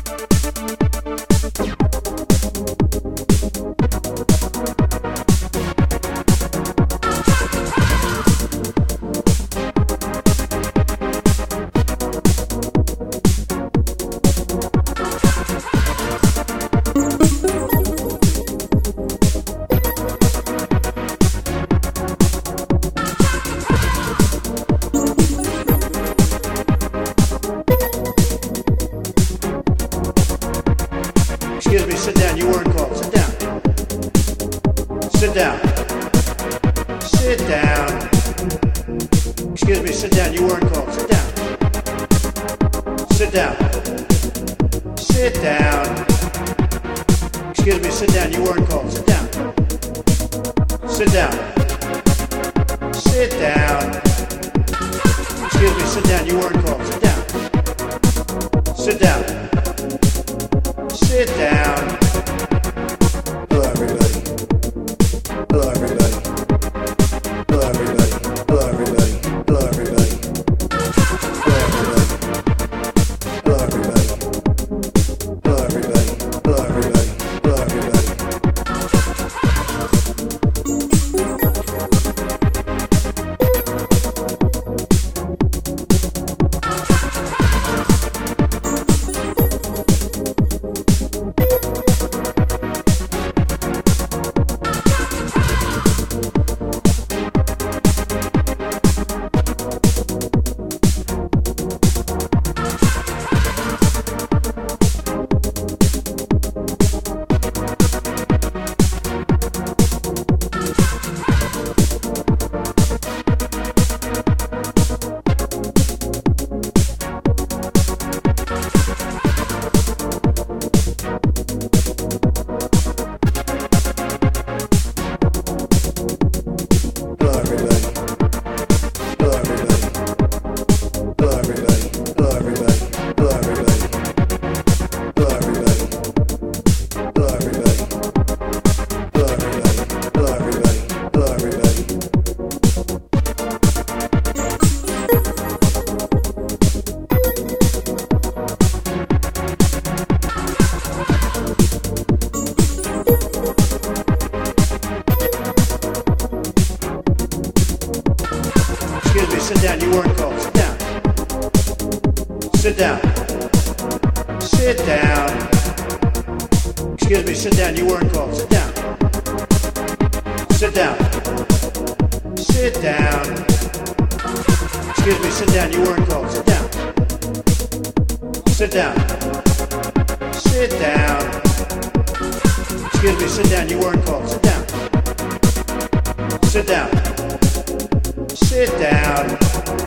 Excuse me, sit down. You weren't called. Sit down. Sit down. Sit down. Excuse me, sit down. You weren't called. Sit down. Sit down. Sit down. Excuse me, sit down. You weren't called. Sit down. Sit down. Sit down. Excuse me, sit down. You weren't called. Sit down. Sit down. Sit down. Hello, everybody. Hello, everybody. Hello, everybody. Hello, everybody. Hello, everybody. Hello, everybody. Hello, everybody. Hello, everybody. Hello, everybody. Hello, everybody. Excuse me, sit down. You weren't called. Sit down. Sit down. Sit down. Excuse me, sit down. You weren't called. Sit down. Sit down. Sit down. Excuse me, sit down. You weren't called. Sit down. Sit down. Sit down. Excuse me, sit down. You weren't called. Sit down. Sit down. Sit down.